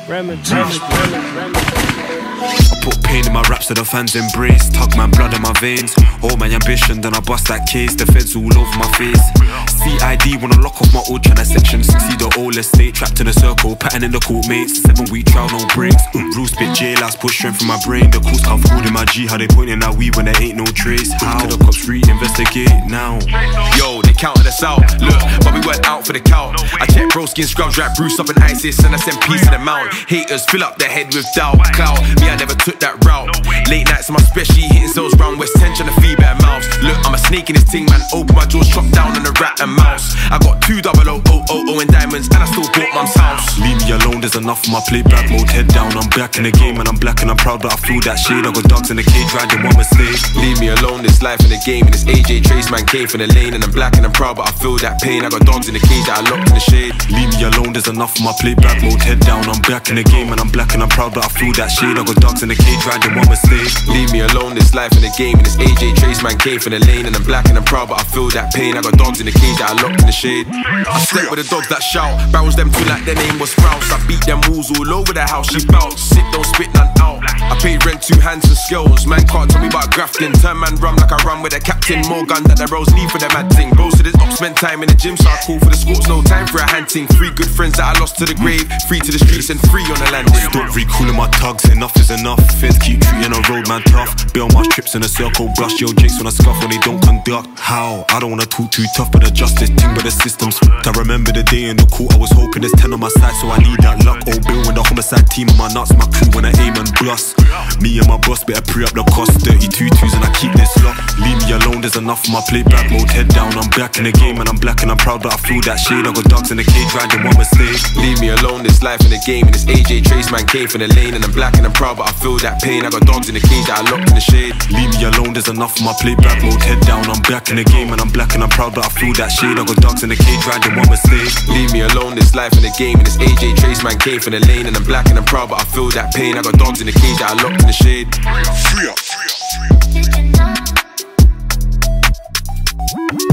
I put pain in my raps so the fans embrace. Tug man blood in my veins. All my ambition, then I bust that case. The feds all over my face. CID wanna lock off my old China section. See the old estate trapped in a circle, pattern in the court mates. 7-week trial, no breaks. Real spit jailhouse, put strength from my brain. The course can't fool in my G. How they pointing at we when there ain't no trace. How the cops re-investigate now? Yo, they counted us out. Look, but we weren't out for the count. I checked bro skin scrubs, right Bruce up in ISIS, and I sent peace to the mount. Haters fill up their head with doubt. Clout, me I never took that route. Late nights in my specialty, hitting cells round West 10 trying to feed better mouths. Look, I'm a snake in this thing, man. Open my jaws, chop down on the rat and mouse. I got 2 00 in diamonds, and I still bought mum's house. Leave me alone, there's enough for my playback mode. Head down, I'm back in the game, and I'm black and I'm proud, but I feel that shade. I got dogs in the cage, riding one mistake. Leave me alone, this life in the game, and this AJ Trace man came from the lane, and I'm black and I'm proud, but I feel that pain. I got dogs in the cage that I locked in the shade. Leave me alone, there's enough for my playback mode. Head down, I'm back in the game, and I'm black and I'm proud, but I feel that shade. I got dogs in the cage, riding one mistake. Leave me alone, this life in the game, and this AJ Trace man came from the lane, and I'm black and I'm proud, but I feel that pain. I got dogs in the cage that I locked in the shade. I slept with the dogs that shout, barrels them too like their name was Sprouse. I beat them walls all over the house, she bounce, sit don't spit none out. I paid rent 2 hands and skills, man can't tell me about grafting. Turn man rum like I run with a captain, more gun that the bros need for the mad thing. Bros to this up, spend time in the gym, so I call for the sports, no time for a hunting. 3 good friends that I lost to the grave, 3 to the streets and 3 on the landing. Stop recalling my tugs, enough is enough. Feds keep treating a road man tough. Bail my trips in a circle, brush your jakes when I scuff when they don't conduct. How? I don't wanna talk too tough, but the justice thing with the system's I remember the day in the court, I was hoping there's 10 on my side, so I need that luck. Old Bill with the homicide team on my nuts, my crew when I aim and bluff. Me and my boss better pre up the cost, 32s and I keep this lock. Leave me alone, there's enough for my playback mode. Head down, I'm back in the game, and I'm black and I'm proud, but I feel that shade. I got dogs in the cage, riding one mistake. Leave me alone, this life in the game, and this AJ Trace man came from the lane, and I'm black and I'm proud, but I feel that pain. I got dogs in the cage that I locked in the shade. Leave me alone, there's enough for my playback mode. Head down, I'm back in the game, and I'm black and I'm proud, but I feel that shade. I got dogs in the cage, riding one mistake. Leave me alone, this life in the game, and this AJ Trace man came from the lane, and I'm black and I'm proud, but I feel that pain. I got dogs in the cage that I locked in the shade. Free up.